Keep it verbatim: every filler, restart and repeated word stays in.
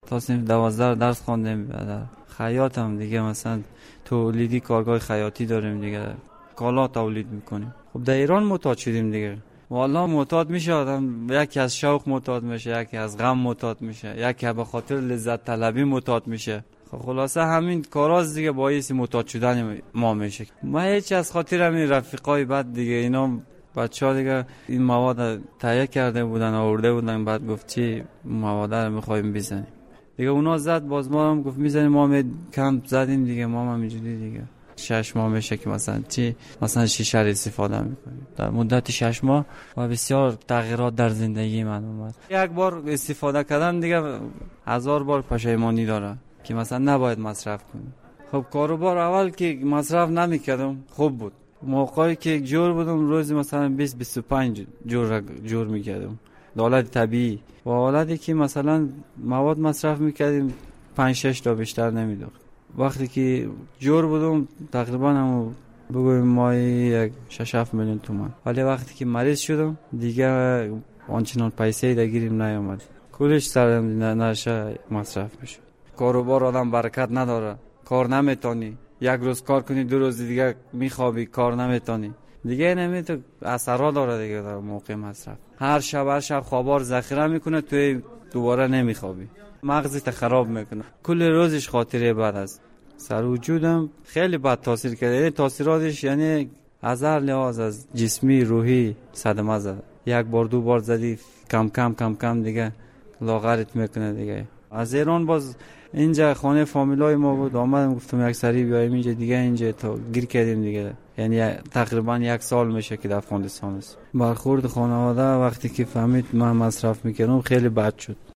تا صنف دوازده درس خواندیم. در خیاط هم دیگه مثلا تولیدی کارگاه خیاطی داریم دیگه، کالا تولید میکنیم. خب در ایران معتاد شدیم دیگه. والله معتاد میشه آدم، یکی از شوق معتاد میشه، یکی از غم معتاد میشه، یکی به خاطر لذت طلبی معتاد میشه. خب خلاصه همین کاراست دیگه باعث معتاد شدن ما میشه. ما هیچ از خاطر همین رفیقای بعد دیگه اینا بچه‌ها دیگه این مواد تهیه کرده بودن آورده بودن، بعد گفت چی مواد رو می‌خوایم بزنیم دیگه. اونا زد باز ما هم گفت میزنیم، ما هم کم زدیم دیگه. ما هم اینجوری دیگه شش ماه میشه که مثلا چی مثلا شیشه رو استفاده میکنیم. در مدت شش ماه و بسیار تغییرات در زندگی من اومد. یک بار استفاده کردن دیگه هزار بار پشیمانی داره که مثلا نباید مصرف کنیم. خب کاروبار اول که مصرف نمیکردم خوب بود. موقعی که جور بودم روزی مثلا بیست بیست و پنج جور جور میکردم دولت طبیعی، و حالتی که مثلا مواد مصرف میکردیم پنج شش تا بیشتر نمیداد. وقتی که جور بودم تقریبا هم بگویم ماهی یک شش هفت میلیون تومان. ولی وقتی که مریض شدم دیگه آنچنان پیسه دیگریم نیامد، کلش سرم نشه مصرف بشه. کاروبار آدم برکت نداره، کار نمیتونی، یک روز کار کنی دو روز دیگه میخوابی، کار نمیتونی دیگه. نمیتونی اثرات داره دیگه در موقع مصرف. هر شب هر شب خوابار ذخیره میکنه، توی دوباره نمیخوابی، مغزت خراب میکنه، کل روزش خاطره بد است. سر وجودم خیلی بد تاثیر کرده. تاثیراتش یعنی از هر لحاظ، از جسمی روحی صدمه زده. یک بار دو بار زدی کم کم کم کم دیگه لاغرت میکنه دیگه. از ایران باز اینجا خانه فامیلای ما بود، آمدم گفتم یک سری بیایم اینجا دیگه. اینجا تا گیر کردیم دیگه، یعنی تقریبا یک سال میشه که در افغانستان است. برخورد خانواده وقتی که فهمید من مصرف میکنم خیلی بد شد.